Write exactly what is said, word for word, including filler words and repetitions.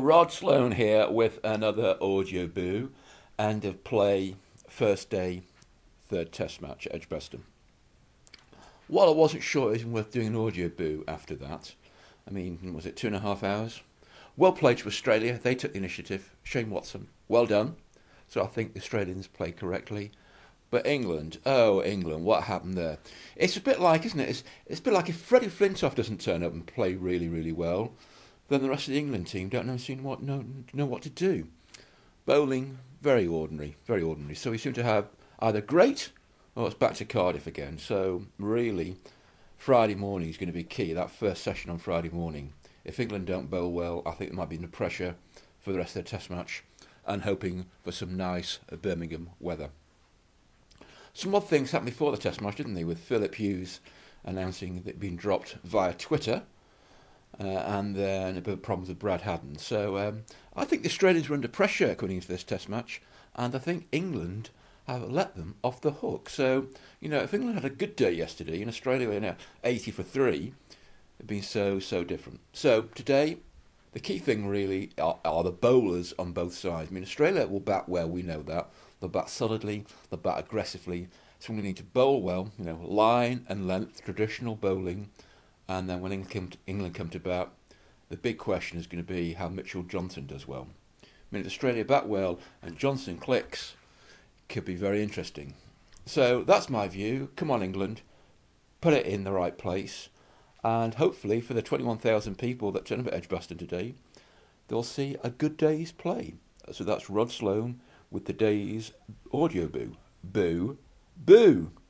Rod Sloan here with another audio boo. End of play, first day, third test match at Edgbaston. While I wasn't sure it was worth doing an audio boo after that, I mean, was it two and a half hours? Well played to Australia. They took the initiative. Shane Watson, well done. So I think the Australians played correctly. But England, oh England, what happened there? It's a bit like, isn't it? It's, it's a bit like if Freddie Flintoff doesn't turn up and play really, really well, then the rest of the England team don't know, seem what, know, know what to do. Bowling, very ordinary, very ordinary. So we seem to have either great or it's back to Cardiff again. So really, Friday morning is going to be key, that first session on Friday morning. If England don't bowl well, I think there might be no pressure for the rest of the test match and hoping for some nice Birmingham weather. Some odd things happened before the test match, didn't they, with Philip Hughes announcing that it had been dropped via Twitter, uh, and then a bit of problems with Brad Haddon. So um, I think the Australians were under pressure coming into this test match, and I think England have let them off the hook. So, you know, if England had a good day yesterday and Australia were, you know, eighty for three, it'd been so, so different. So today, the key thing really are, are the bowlers on both sides. I mean, Australia will bat well, we know that. They'll bat solidly, they'll bat aggressively. So we need to bowl well, you know, line and length, traditional bowling. And then when England come to, England come to bat, the big question is going to be how Mitchell Johnson does well. I mean, if Australia bat well and Johnson clicks, could be very interesting. So that's my view. Come on, England, put it in the right place. And hopefully for the twenty-one thousand people that turn up at Edgbaston today, they'll see a good day's play. So that's Rod Sloan with the day's audio boo. Boo, boo.